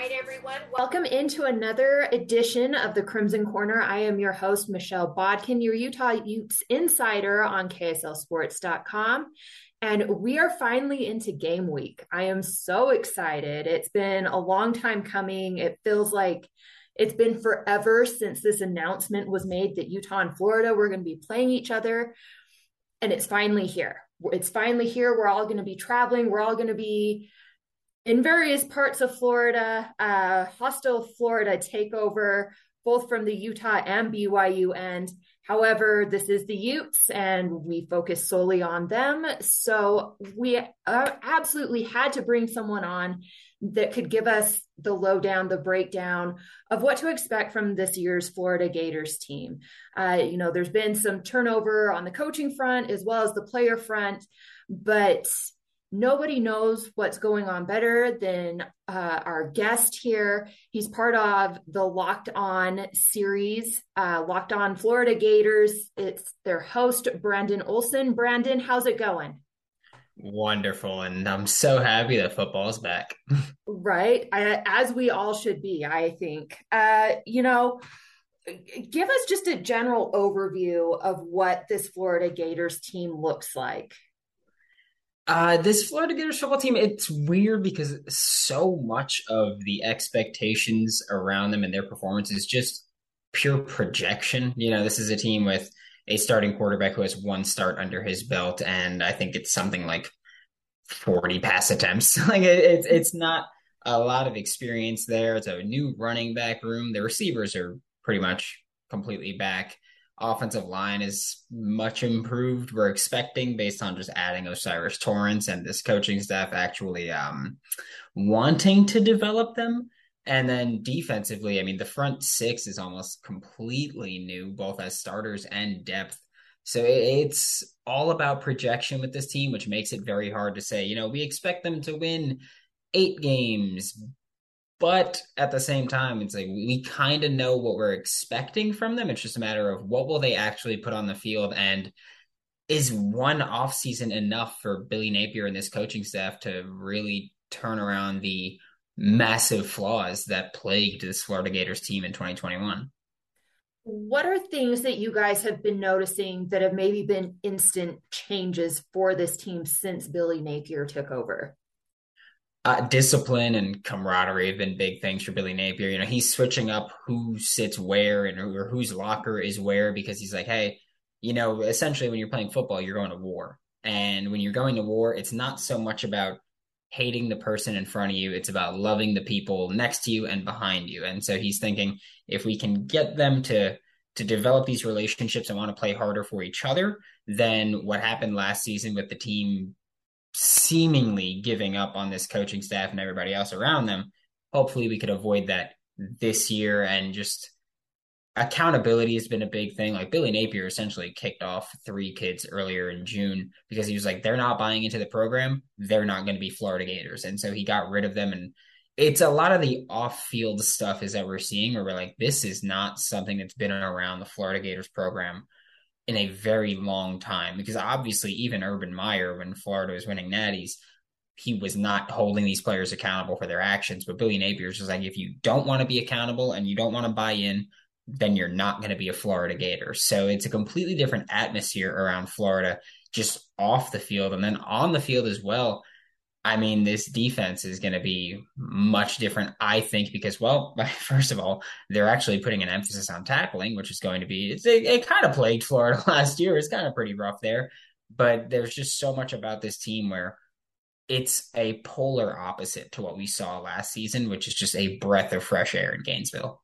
right, everyone. Welcome into another edition of the Crimson Corner. I am your host, Michelle Bodkin, your Utah Utes insider on KSLSports.com. And we are finally into game week. I am so excited. It's been a long time coming. It feels like it's been forever since this announcement was made that Utah and Florida were going to be playing each other. And it's finally here. It's finally here. We're all going to be traveling. We're all going to be in various parts of Florida, hostile Florida takeover, both from the Utah and BYU end. However, this is the Utes and we focus solely on them. So we absolutely had to bring someone on that could give us the lowdown, the breakdown of what to expect from this year's Florida Gators team. There's been some turnover on the coaching front as well as the player front, but nobody knows what's going on better than our guest here. He's part of the Locked On series, Locked On Florida Gators. It's their host, Brandon Olson. Brandon, how's it going? Wonderful. And I'm so happy that football's back. Right. As we all should be, I think. Give us just a general overview of what this Florida Gators team looks like. This Florida Gators football team, it's weird because so much of the expectations around them and their performance is just pure projection. This is a team with a starting quarterback who has one start under his belt, and I think it's something like 40 pass attempts. It's not a lot of experience there. It's a new running back room. The receivers are pretty much completely back. Offensive line is much improved. We're expecting based on just adding O'Cyrus Torrence and this coaching staff actually wanting to develop them. And then defensively, I mean, the front six is almost completely new, both as starters and depth. So it's all about projection with this team, which makes it very hard to say, we expect them to win 8 games, but at the same time, it's like we kind of know what we're expecting from them. It's just a matter of what will they actually put on the field, and is one off season enough for Billy Napier and this coaching staff to really turn around the massive flaws that plagued this Florida Gators team in 2021? What are things that you guys have been noticing that have maybe been instant changes for this team since Billy Napier took over? Discipline and camaraderie have been big things for Billy Napier. He's switching up who sits where and or whose locker is where, because he's like, hey, essentially when you're playing football, you're going to war. And when you're going to war, it's not so much about hating the person in front of you. It's about loving the people next to you and behind you. And so he's thinking, if we can get them to develop these relationships and want to play harder for each other, then what happened last season with the team seemingly giving up on this coaching staff and everybody else around them, hopefully we could avoid that this year. And just accountability has been a big thing. Like Billy Napier essentially kicked off 3 kids earlier in June because he was like, they're not buying into the program. They're not going to be Florida Gators. And so he got rid of them. And it's a lot of the off-field stuff is that we're seeing where we're like, this is not something that's been around the Florida Gators program in a very long time, because obviously even Urban Meyer, when Florida was winning natties, he was not holding these players accountable for their actions. But Billy Napier is just like, if you don't want to be accountable and you don't want to buy in, then you're not going to be a Florida Gator. So it's a completely different atmosphere around Florida, just off the field and then on the field as well. I mean, this defense is going to be much different, I think, because, well, first of all, they're actually putting an emphasis on tackling, which is going to be, it kind of plagued Florida last year. It's kind of pretty rough there. But there's just so much about this team where it's a polar opposite to what we saw last season, which is just a breath of fresh air in Gainesville.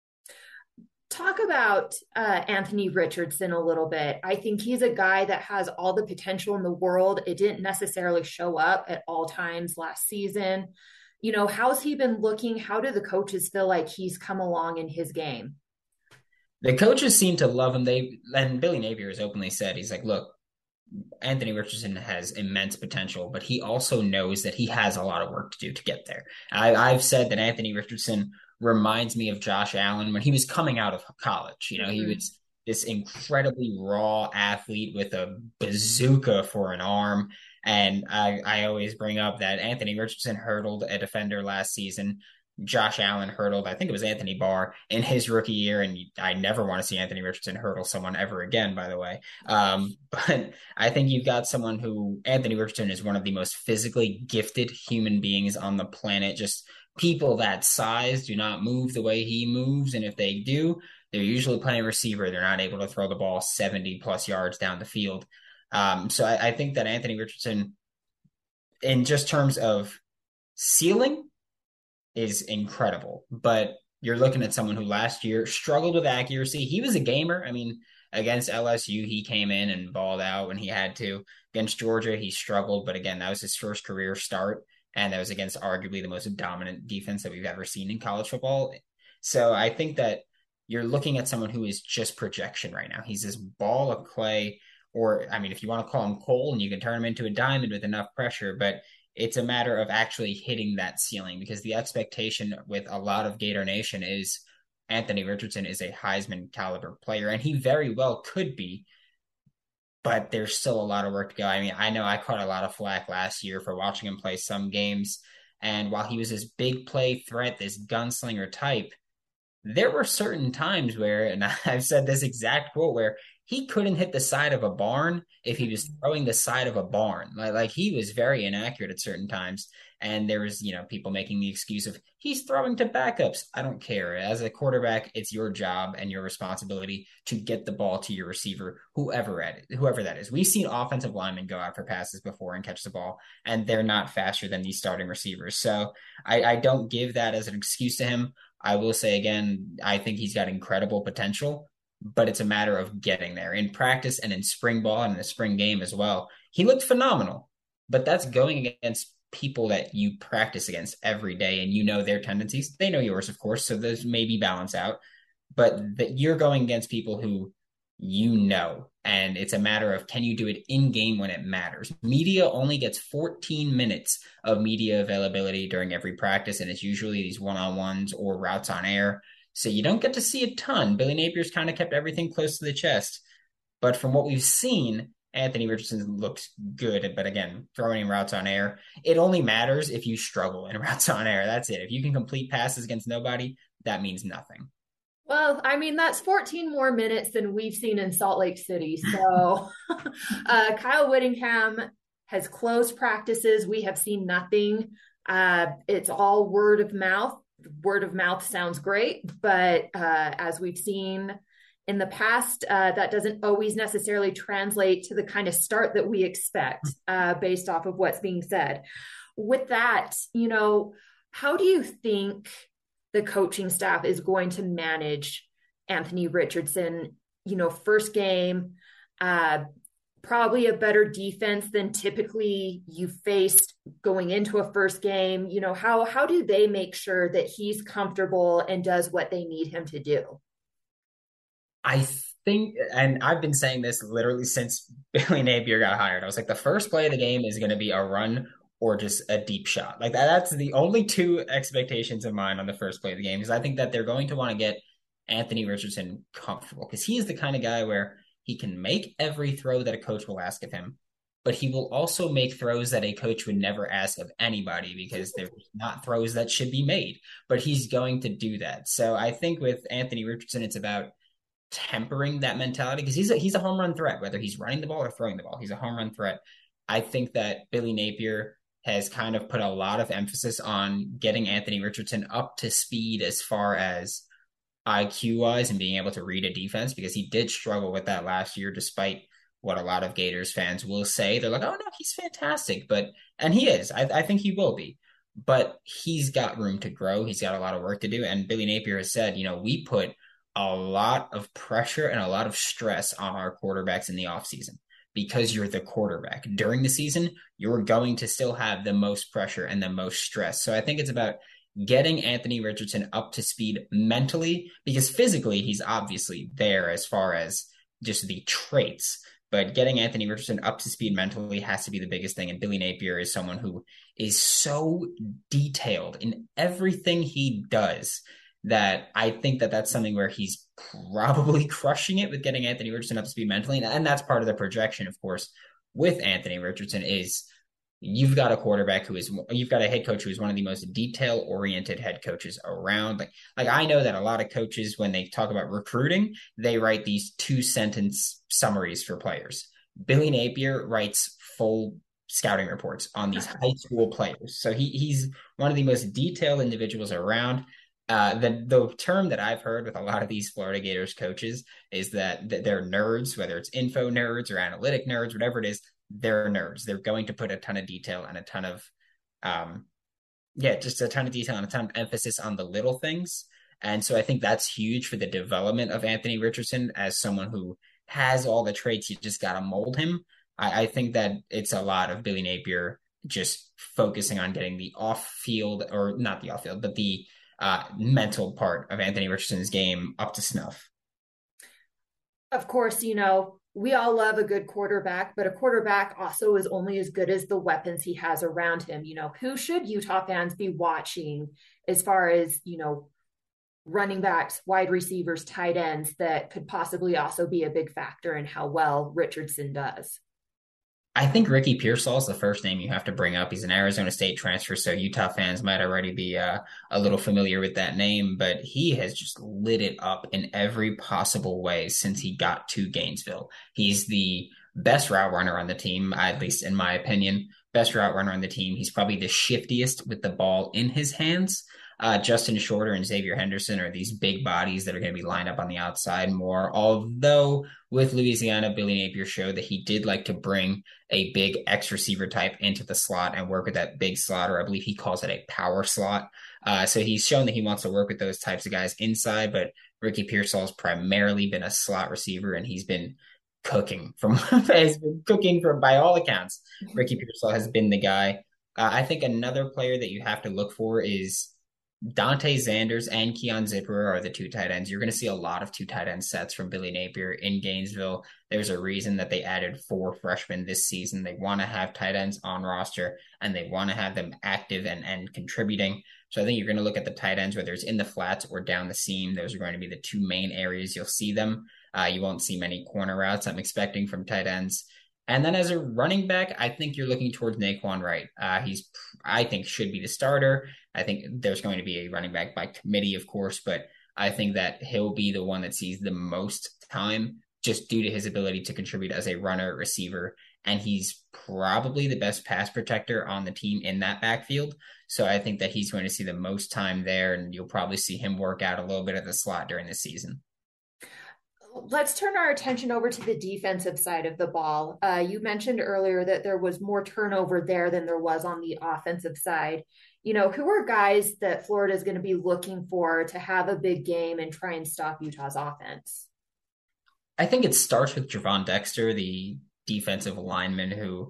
Talk about Anthony Richardson a little bit. I think he's a guy that has all the potential in the world. It didn't necessarily show up at all times last season. How's he been looking? How do the coaches feel like he's come along in his game? The coaches seem to love him. And Billy Napier has openly said, he's like, look, Anthony Richardson has immense potential, but he also knows that he has a lot of work to do to get there. I've said that Anthony Richardson reminds me of Josh Allen when he was coming out of college. He was this incredibly raw athlete with a bazooka for an arm. And I always bring up that Anthony Richardson hurdled a defender last season. Josh Allen hurdled, I think it was Anthony Barr in his rookie year. And I never want to see Anthony Richardson hurdle someone ever again, by the way. But I think you've got someone who, Anthony Richardson is one of the most physically gifted human beings on the planet. Just people that size do not move the way he moves. And if they do, they're usually playing receiver. They're not able to throw the ball 70 plus yards down the field. So I think that Anthony Richardson, in just terms of ceiling, is incredible. But you're looking at someone who last year struggled with accuracy. He was a gamer. I mean, against LSU, he came in and balled out when he had to. Against Georgia, he struggled. But again, that was his first career start. And that was against arguably the most dominant defense that we've ever seen in college football. So I think that you're looking at someone who is just projection right now. He's this ball of clay, or I mean, if you want to call him coal, and you can turn him into a diamond with enough pressure, but it's a matter of actually hitting that ceiling, because the expectation with a lot of Gator Nation is Anthony Richardson is a Heisman caliber player, and he very well could be, but there's still a lot of work to go. I mean, I know I caught a lot of flack last year for watching him play some games, and while he was this big play threat, this gunslinger type, there were certain times where, and I've said this exact quote, where he couldn't hit the side of a barn if he was throwing the side of a barn. Like he was very inaccurate at certain times. And there was, people making the excuse of he's throwing to backups. I don't care. As a quarterback, it's your job and your responsibility to get the ball to your receiver, whoever that is. We've seen offensive linemen go out for passes before and catch the ball, and they're not faster than these starting receivers. So I don't give that as an excuse to him. I will say again, I think he's got incredible potential, but it's a matter of getting there in practice and in spring ball and in the spring game as well. He looked phenomenal, but that's going against people that you practice against every day, and their tendencies. They know yours, of course, so those maybe balance out, but that you're going against people who and it's a matter of, can you do it in game when it matters? Media only gets 14 minutes of media availability during every practice, and it's usually these one-on-ones or routes on air, so you don't get to see a ton. Billy Napier's kind of kept everything close to the chest, but from what we've seen, Anthony Richardson looks good. But again, throwing in routes on air, it only matters if you struggle in routes on air. That's it. If you can complete passes against nobody, that means nothing. Well, I mean, that's 14 more minutes than we've seen in Salt Lake City. So Kyle Whittingham has closed practices. We have seen nothing. It's all word of mouth. Word of mouth sounds great, but as we've seen in the past, that doesn't always necessarily translate to the kind of start that we expect based off of what's being said. With that, how do you think the coaching staff is going to manage Anthony Richardson? First game, probably a better defense than typically you faced going into a first game. How do they make sure that he's comfortable and does what they need him to do? I think, and I've been saying this literally since Billy Napier got hired. I was like, the first play of the game is going to be a run or just a deep shot. Like that's the only two expectations of mine on the first play of the game, because I think that they're going to want to get Anthony Richardson comfortable, because he is the kind of guy where he can make every throw that a coach will ask of him, but he will also make throws that a coach would never ask of anybody, because they're not throws that should be made, but he's going to do that. So I think with Anthony Richardson, it's about tempering that mentality, because he's a home run threat, whether he's running the ball or throwing the ball. He's a home run threat. I think that Billy Napier has kind of put a lot of emphasis on getting Anthony Richardson up to speed as far as IQ wise and being able to read a defense, because he did struggle with that last year, despite what a lot of Gators fans will say. They're like, oh no, he's fantastic. And he is. I think he will be. But he's got room to grow. He's got a lot of work to do. And Billy Napier has said, we put a lot of pressure and a lot of stress on our quarterbacks in the offseason, because you're the quarterback. During the season, you're going to still have the most pressure and the most stress. So I think it's about getting Anthony Richardson up to speed mentally, because physically he's obviously there as far as just the traits, but getting Anthony Richardson up to speed mentally has to be the biggest thing. And Billy Napier is someone who is so detailed in everything he does that I think that that's something where he's probably crushing it with getting Anthony Richardson up to speed mentally. And that's part of the projection, of course, with Anthony Richardson is you've got a quarterback you've got a head coach who is one of the most detail oriented head coaches around. Like I know that a lot of coaches, when they talk about recruiting, they write these 2 sentence summaries for players. Billy Napier writes full scouting reports on these high school players. So he's one of the most detailed individuals around. The term that I've heard with a lot of these Florida Gators coaches is that they're nerds, whether it's info nerds or analytic nerds, whatever it is, they're nerds. They're going to put a ton of detail and a ton of, um, yeah, just a ton of detail and a ton of emphasis on the little things. And so I think that's huge for the development of Anthony Richardson as someone who has all the traits. You just got to mold him. I think that it's a lot of Billy Napier just focusing on getting the off field, or not the off field, but the mental part of Anthony Richardson's game up to snuff. Of course, we all love a good quarterback, but a quarterback also is only as good as the weapons he has around him. Who should Utah fans be watching as far as, running backs, wide receivers, tight ends that could possibly also be a big factor in how well Richardson does? I think Ricky Pearsall is the first name you have to bring up. He's an Arizona State transfer, so Utah fans might already be a little familiar with that name, but he has just lit it up in every possible way since he got to Gainesville. He's the best route runner on the team, at least in my opinion. Best route runner on the team. He's probably the shiftiest with the ball in his hands. Justin Shorter and Xavier Henderson are these big bodies that are going to be lined up on the outside more. Although with Louisiana, Billy Napier showed that he did like to bring a big X receiver type into the slot and work with that big slot, or I believe he calls it a power slot. So he's shown that he wants to work with those types of guys inside, but Ricky Pearsall has primarily been a slot receiver, and he's been cooking has been cooking for by all accounts. Ricky Pearsall has been the guy. I think another player that you have to look for is Dante Zanders and Keon Zipper are the two tight ends. You're going to see a lot of two tight end sets from Billy Napier in Gainesville. There's a reason that they added 4 freshmen this season. They want to have tight ends on roster, and they want to have them active and contributing. So I think you're going to look at the tight ends, whether it's in the flats or down the seam. Those are going to be the two main areas you'll see them. You won't see many corner routes I'm expecting from tight ends. And then as a running back, I think you're looking towards Naquan Wright. I think, should be the starter. I think there's going to be a running back by committee, of course, but I think that he'll be the one that sees the most time just due to his ability to contribute as a runner, receiver, and he's probably the best pass protector on the team in that backfield. So I think that he's going to see the most time there, and you'll probably see him work out a little bit of the slot during the season. Let's turn our attention over to the defensive side of the ball. You mentioned earlier that there was more turnover there than there was on the offensive side. Who are guys that Florida is going to be looking for to have a big game and try and stop Utah's offense? I think it starts with Javon Dexter, the defensive lineman who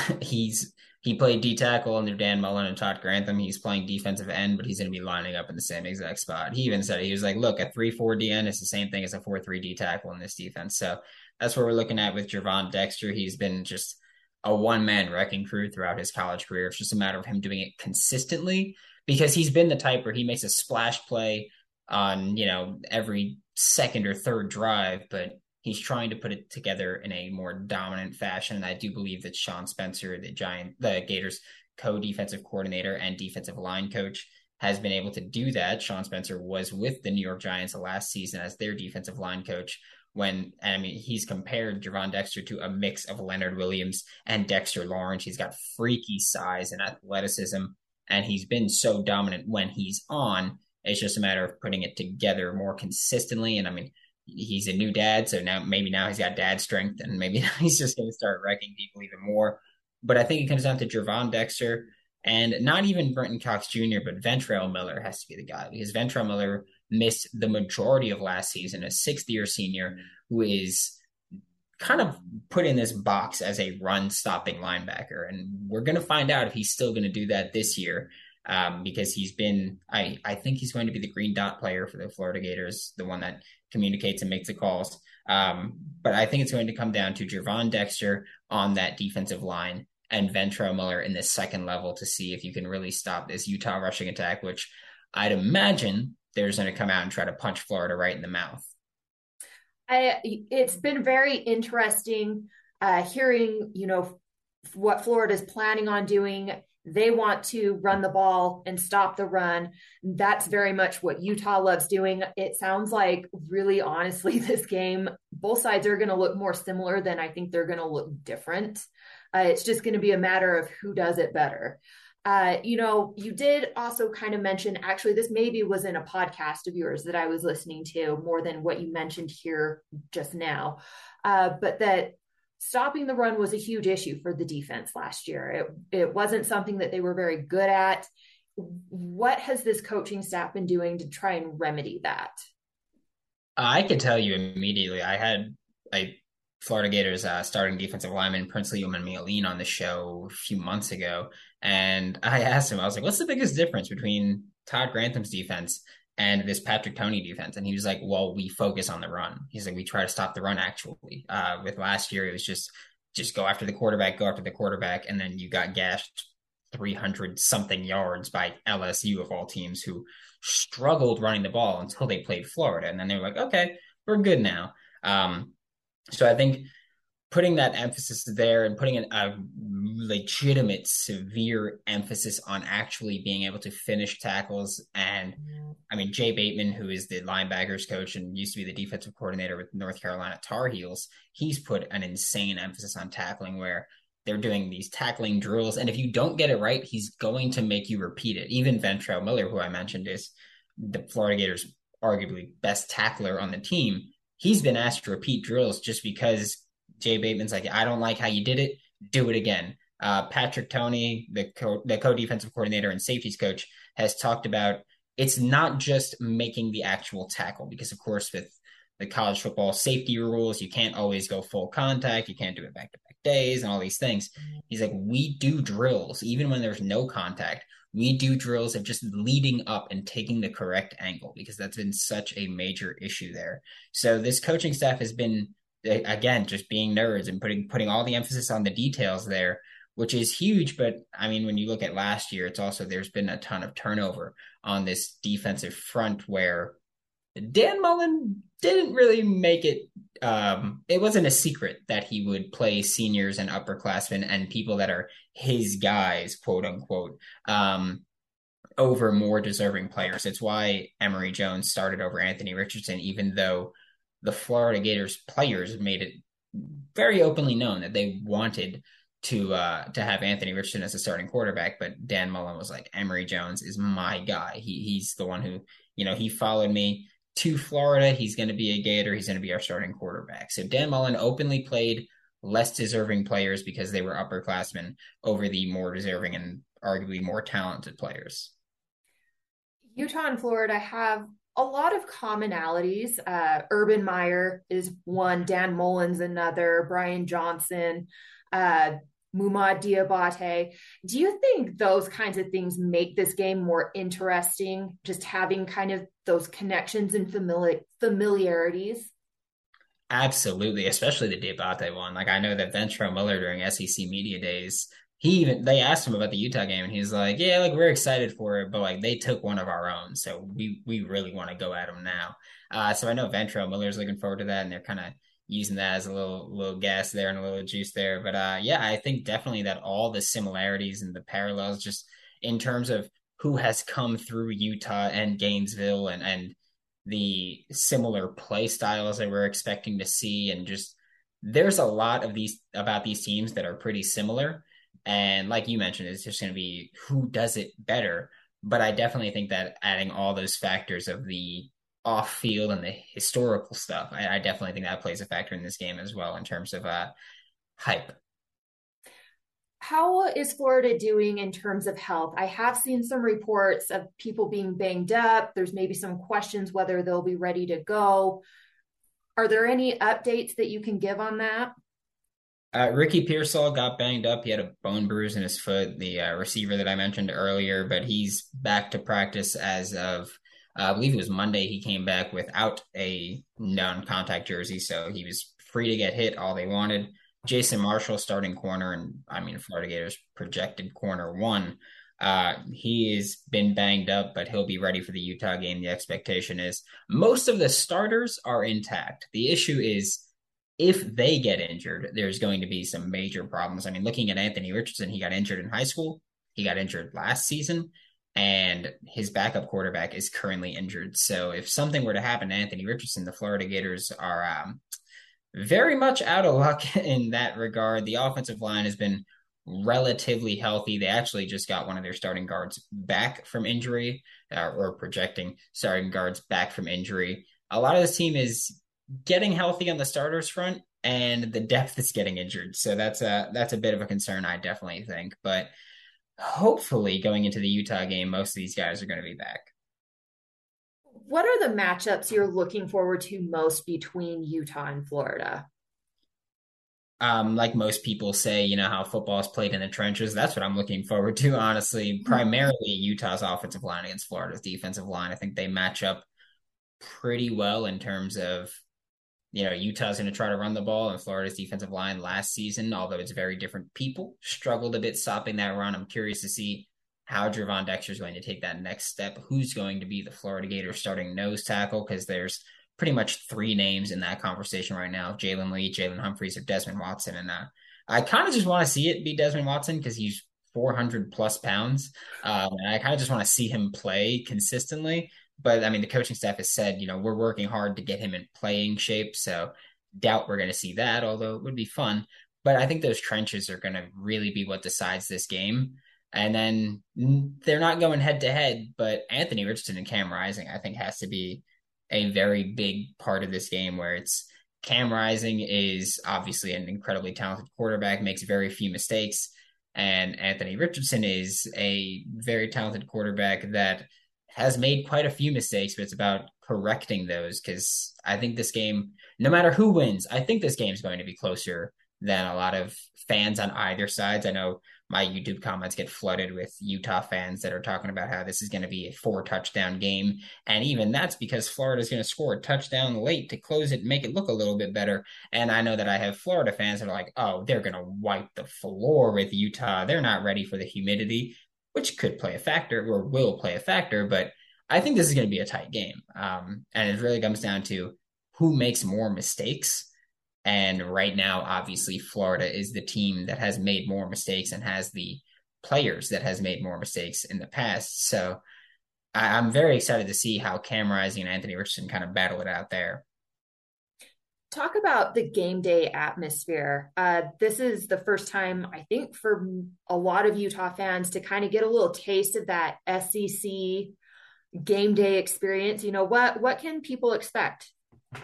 he played D tackle under Dan Mullen and Todd Grantham. He's playing defensive end, but he's going to be lining up in the same exact spot. He even said he was like, "Look, a 3-4 DN is the same thing as a 4-3 D tackle in this defense." So that's what we're looking at with Javon Dexter. He's been just a one-man wrecking crew throughout his college career. It's just a matter of him doing it consistently because he's been the type where he makes a splash play on every second or third drive, but he's trying to put it together in a more dominant fashion. And I do believe that Sean Spencer, the Gators co-defensive coordinator and defensive line coach, has been able to do that. Sean Spencer was with the New York Giants last season as their defensive line coach. He's compared Javon Dexter to a mix of Leonard Williams and Dexter Lawrence. He's got freaky size and athleticism, and he's been so dominant when he's on. It's just a matter of putting it together more consistently. And he's a new dad, so now he's got dad strength, and maybe now he's just going to start wrecking people even more. But I think it comes down to Javon Dexter and not even Brenton Cox Jr., but Ventrell Miller has to be the guy because Ventrell Miller missed the majority of last season, a sixth-year senior who is kind of put in this box as a run-stopping linebacker. And we're going to find out if he's still going to do that this year because I think he's going to be the green dot player for the Florida Gators, the one that communicates and makes the calls. But I think it's going to come down to Javon Dexter on that defensive line and Ventrell Miller in the second level to see if you can really stop this Utah rushing attack, which I'd imagine they're going to come out and try to punch Florida right in the mouth. It's been very interesting hearing, what Florida's planning on doing. They want to run the ball and stop the run. That's very much what Utah loves doing. It sounds like, really honestly, this game, both sides are going to look more similar than I think they're going to look different. It's just going to be a matter of who does it better. You did also kind of mention, actually, this maybe was in a podcast of yours that I was listening to more than what you mentioned here just now, but that stopping the run was a huge issue for the defense last year. It wasn't something that they were very good at. What has this coaching staff been doing to try and remedy that? I could tell you immediately. I had a Florida Gators starting defensive lineman Princely Umanmielen on the show a few months ago, and I asked him, I was like, "What's the biggest difference between Todd Grantham's defense and this Patrick Toney defense?" And he was like, "Well, we focus on the run." He's like, "We try to stop the run." Actually, with last year, it was just go after the quarterback, and then you got gashed 300 something yards by LSU of all teams who struggled running the ball until they played Florida. And then they were like, okay, we're good now. So I think putting that emphasis there and putting a legitimate, severe emphasis on actually being able to finish tackles. And I mean, Jay Bateman, who is the linebackers coach and used to be the defensive coordinator with North Carolina Tar Heels, he's put an insane emphasis on tackling where they're doing these tackling drills. And if you don't get it right, he's going to make you repeat it. Even Ventrell Miller, who I mentioned is the Florida Gators arguably best tackler on the team, he's been asked to repeat drills just because Jay Bateman's like, I don't like how you did it. Do it again. Patrick Toney, the co-defensive coordinator and safeties coach, has talked about it's not just making the actual tackle because, of course, with the college football safety rules, you can't always go full contact. You can't do it back-to-back days and all these things. He's like, we do drills even when there's no contact. We do drills of just leading up and taking the correct angle because that's been such a major issue there. So this coaching staff has been, again, just being nerds and putting all the emphasis on the details there, which is huge. But I mean, when you look at last year, it's also there's been a ton of turnover on this defensive front where Dan Mullen didn't really make it. It wasn't a secret that he would play seniors and upperclassmen and people that are his guys, quote unquote, over more deserving players. It's why Emory Jones started over Anthony Richardson, even though the Florida Gators players made it very openly known that they wanted to have Anthony Richardson as a starting quarterback, but Dan Mullen was like, Emory Jones is my guy. He's the one who, he followed me to Florida. He's going to be a Gator. He's going to be our starting quarterback. So Dan Mullen openly played less deserving players because they were upperclassmen over the more deserving and arguably more talented players. Utah and Florida have a lot of commonalities. Urban Meyer is one, Dan Mullen's another, Brian Johnson, Mumad Diabate. Do you think those kinds of things make this game more interesting, just having kind of those connections and familiarities? Absolutely, especially the Diabate one. Like I know that Ventrell Miller during SEC Media Days, they asked him about the Utah game and he's like, yeah, like we're excited for it, but like they took one of our own, so we really want to go at them now. So I know Ventrell Miller's looking forward to that, and they're kind of using that as a little gas there and a little juice there. But yeah, I think definitely that all the similarities and the parallels, just in terms of who has come through Utah and Gainesville and the similar play styles that we're expecting to see, and just there's a lot of these about these teams that are pretty similar. And like you mentioned, it's just going to be who does it better. But I definitely think that adding all those factors of the off field and the historical stuff, I definitely think that plays a factor in this game as well in terms of hype. How is Florida doing in terms of health? I have seen some reports of people being banged up. There's maybe some questions whether they'll be ready to go. Are there any updates that you can give on that? Ricky Pearsall got banged up. He had a bone bruise in his foot, the receiver that I mentioned earlier, but he's back to practice as of, I believe it was Monday. He came back without a non-contact jersey, so he was free to get hit all they wanted. Jason Marshall, starting corner, and I mean, Florida Gators projected corner one. He has been banged up, but he'll be ready for the Utah game. The expectation is most of the starters are intact. The issue is if they get injured, there's going to be some major problems. I mean, looking at Anthony Richardson, he got injured in high school, he got injured last season, and his backup quarterback is currently injured. So if something were to happen to Anthony Richardson, the Florida Gators are very much out of luck in that regard. The offensive line has been relatively healthy. They actually just got one of their starting guards back from injury, or projecting starting guards back from injury. A lot of this team is getting healthy on the starters front, and the depth is getting injured. So that's a bit of a concern, I definitely think. But hopefully, going into the Utah game, most of these guys are going to be back. What are the matchups you're looking forward to most between Utah and Florida? Like most people say, how football is played in the trenches. That's what I'm looking forward to, honestly. Primarily Utah's offensive line against Florida's defensive line. I think they match up pretty well in terms of, Utah's going to try to run the ball, and Florida's defensive line last season, although it's very different people, struggled a bit stopping that run. I'm curious to see how Gervon Dexter is going to take that next step. Who's going to be the Florida Gators starting nose tackle? Because there's pretty much three names in that conversation right now: Jalen Lee, Jalen Humphreys, or Desmond Watson. And I kind of just want to see it be Desmond Watson because he's 400 plus pounds. And I kind of just want to see him play consistently. But I mean, the coaching staff has said, we're working hard to get him in playing shape. So doubt we're going to see that, although it would be fun. But I think those trenches are going to really be what decides this game. And then they're not going head to head, but Anthony Richardson and Cam Rising, I think, has to be a very big part of this game where it's Cam Rising is obviously an incredibly talented quarterback, makes very few mistakes. And Anthony Richardson is a very talented quarterback that has made quite a few mistakes, but it's about correcting those because I think this game, no matter who wins, I think this game is going to be closer than a lot of fans on either sides. I know my YouTube comments get flooded with Utah fans that are talking about how this is going to be a 4 touchdown game. And even that's because Florida is going to score a touchdown late to close it and make it look a little bit better. And I know that I have Florida fans that are like, oh, they're going to wipe the floor with Utah. They're not ready for the humidity, which could play a factor or will play a factor. But I think this is going to be a tight game. And it really comes down to who makes more mistakes. And right now, obviously, Florida is the team that has made more mistakes and has the players that has made more mistakes in the past. So I'm very excited to see how Cam Rising and Anthony Richardson kind of battle it out there. Talk about the game day atmosphere. This is the first time, I think, for a lot of Utah fans to kind of get a little taste of that SEC game day experience. What can people expect?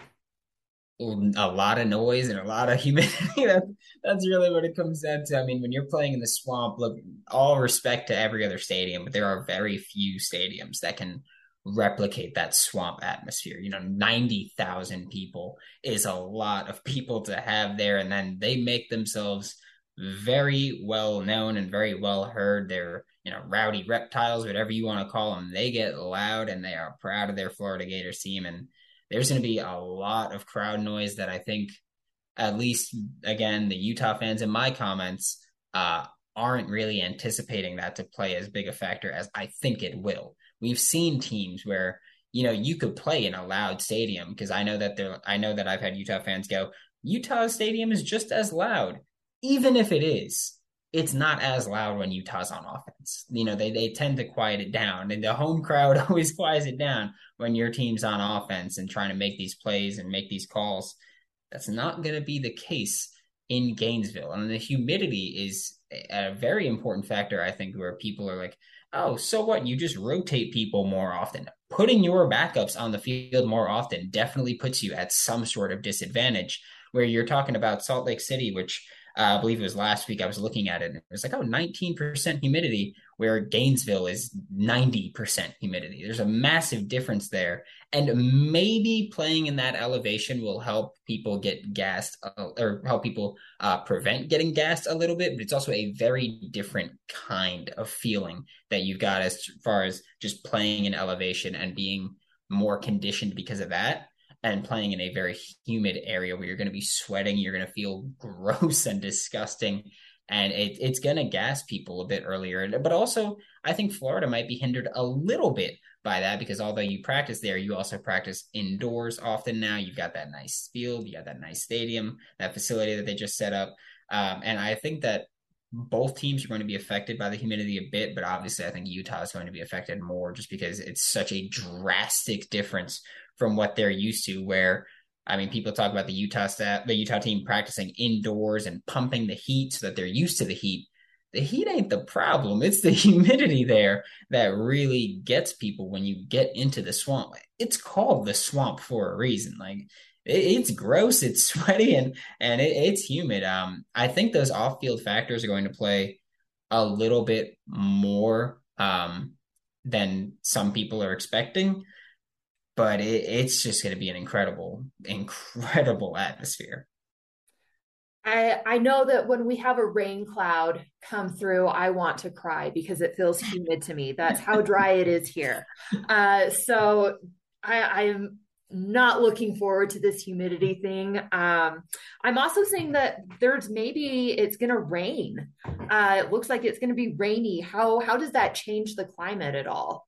A lot of noise and a lot of humidity. That's really what it comes down to. I mean, when you're playing in the swamp, look, all respect to every other stadium, but there are very few stadiums that can replicate that swamp atmosphere. 90,000 people is a lot of people to have there, and then they make themselves very well known and very well heard. They're, rowdy reptiles, whatever you want to call them. They get loud and they are proud of their Florida Gators team. And there's going to be a lot of crowd noise that I think, at least again, the Utah fans in my comments aren't really anticipating that to play as big a factor as I think it will. We've seen teams where you could play in a loud stadium because I know that I've had Utah fans go, Utah stadium is just as loud, even if it is. It's not as loud when Utah's on offense. They tend to quiet it down, and the home crowd always quiets it down when your team's on offense and trying to make these plays and make these calls. That's not going to be the case in Gainesville. And the humidity is a very important factor, I think, where people are like, oh, so what? You just rotate people more often. Putting your backups on the field more often definitely puts you at some sort of disadvantage. Where you're talking about Salt Lake City, which I believe it was last week I was looking at it, and it was like, 19% humidity, where Gainesville is 90% humidity. There's a massive difference there. And maybe playing in that elevation will help people get gassed or help people prevent getting gassed a little bit. But it's also a very different kind of feeling that you've got as far as just playing in elevation and being more conditioned because of that, and playing in a very humid area where you're going to be sweating, you're going to feel gross and disgusting. And it's going to gas people a bit earlier. But also, I think Florida might be hindered a little bit by that because although you practice there, you also practice indoors often now. You've got that nice field, you got that nice stadium, that facility that they just set up. And I think that both teams are going to be affected by the humidity a bit, but obviously I think Utah is going to be affected more just because it's such a drastic difference from what they're used to, where I mean, people talk about the Utah team practicing indoors and pumping the heat so that they're used to the heat. The heat ain't the problem. It's the humidity there that really gets people when you get into the swamp. It's called the swamp for a reason. Like it's gross, it's sweaty, and it's humid. I think those off-field factors are going to play a little bit more than some people are expecting, but it's just going to be an incredible atmosphere. I know that when we have a rain cloud come through, I want to cry because it feels humid to me. That's how dry it is here. So I am not looking forward to this humidity thing. I'm also saying that there's maybe it's going to rain. It looks like it's going to be rainy. How does that change the climate at all?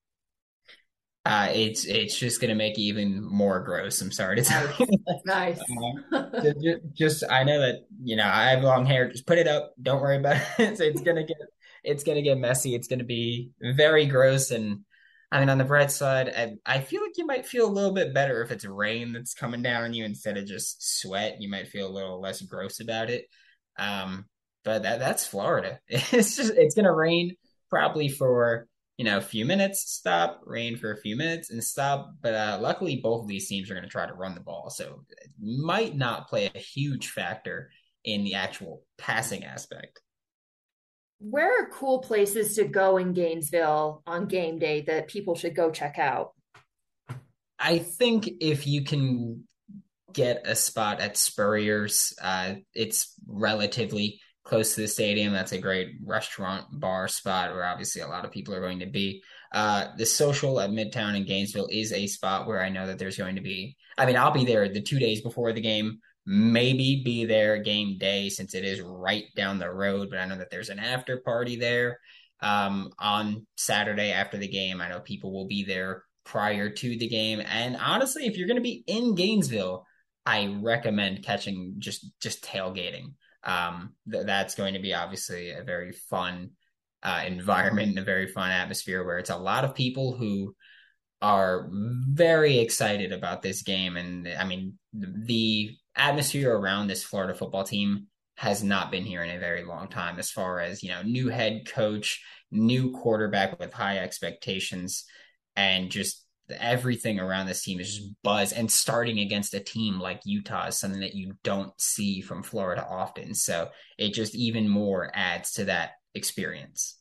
It's just gonna make it even more gross. I'm sorry to tell Nice, you. nice. Just I know that I have long hair. Just put it up. Don't worry about it. So it's gonna get messy. It's gonna be very gross. And I mean, on the bright side, I feel like you might feel a little bit better if it's rain that's coming down on you instead of just sweat. You might feel a little less gross about it. Um, but that's Florida. It's gonna rain probably for a few minutes, stop, rain for a few minutes, and stop. But luckily, both of these teams are going to try to run the ball, so it might not play a huge factor in the actual passing aspect. Where are cool places to go in Gainesville on game day that people should go check out? I think if you can get a spot at Spurrier's, it's relatively close to the stadium. That's a great restaurant bar spot where obviously a lot of people are going to be. The social at Midtown in Gainesville is a spot where I know that there's going to be. I mean, I'll be there the 2 days before the game, maybe be there game day since it is right down the road. But I know that there's an after party there on Saturday after the game. I know people will be there prior to the game. And honestly, if you're going to be in Gainesville, I recommend catching just tailgating. That's going to be obviously a very fun environment and a very fun atmosphere where it's a lot of people who are very excited about this game. And I mean, the atmosphere around this Florida football team has not been here in a very long time as far as, new head coach, new quarterback with high expectations, and just everything around this team is just buzz. And starting against a team like Utah is something that you don't see from Florida often. So it just even more adds to that experience.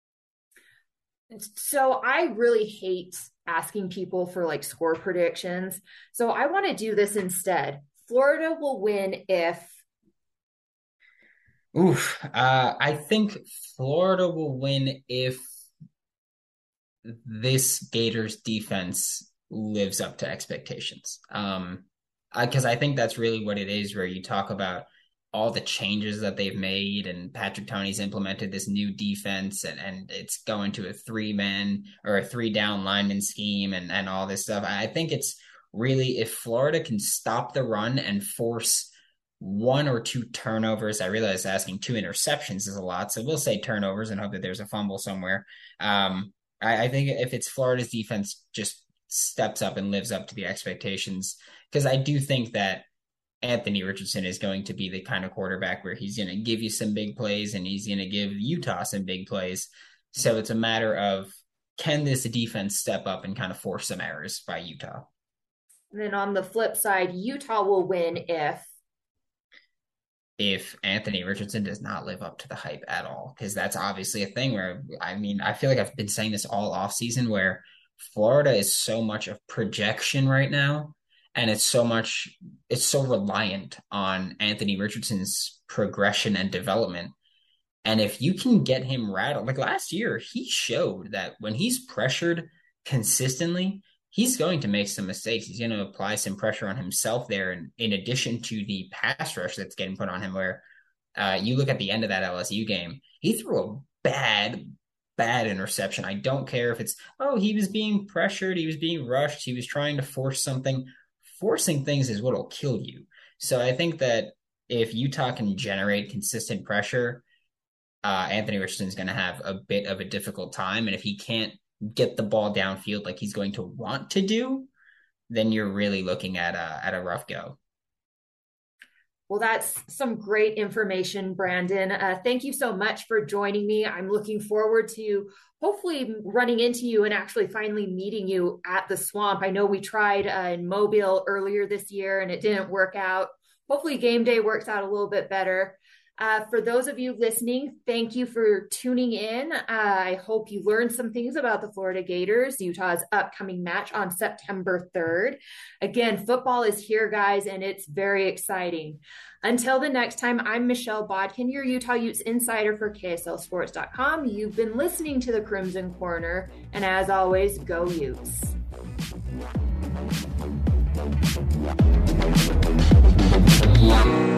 So I really hate asking people for like score predictions. So I want to do this instead. Florida will win if Oof. I think Florida will win if this Gators defense lives up to expectations. Because I think that's really what it is, where you talk about all the changes that they've made, and Patrick Tony's implemented this new defense, and it's going to a 3-man or a 3-down lineman scheme, and all this stuff. I think it's really, if Florida can stop the run and force one or two turnovers. I realize asking two interceptions is a lot, so we'll say turnovers and hope that there's a fumble somewhere. I think if it's Florida's defense just steps up and lives up to the expectations, because I do think that Anthony Richardson is going to be the kind of quarterback where he's going to give you some big plays and he's going to give Utah some big plays. So it's a matter of, can this defense step up and kind of force some errors by Utah? And then on the flip side, Utah will win if Anthony Richardson does not live up to the hype at all. Because that's obviously a thing where, I mean, I feel like I've been saying this all off season, where Florida is so much of projection right now. And it's so reliant on Anthony Richardson's progression and development. And if you can get him rattled, like last year, he showed that when he's pressured consistently, he's going to make some mistakes. He's going to apply some pressure on himself there. And in addition to the pass rush that's getting put on him, where You look at the end of that LSU game, he threw a bad interception. I don't care if it's, oh, he was being pressured, he was being rushed, he was trying to force something. Forcing things is what'll kill you. So I think that if Utah can generate consistent pressure, Anthony Richardson's going to have a bit of a difficult time. And if he can't get the ball downfield like he's going to want to do, then you're really looking at a rough go. Well, that's some great information, Brandon. Thank you so much for joining me. I'm looking forward to hopefully running into you and actually finally meeting you at the swamp. I know we tried in Mobile earlier this year and it didn't work out. Hopefully, game day works out a little bit better. For those of you listening, thank you for tuning in. I hope you learned some things about the Florida Gators, Utah's upcoming match on September 3rd. Again, football is here, guys, and it's very exciting. Until the next time, I'm Michelle Bodkin, your Utah Utes insider for KSLSports.com. You've been listening to the Crimson Corner, and as always, go Utes. Yeah.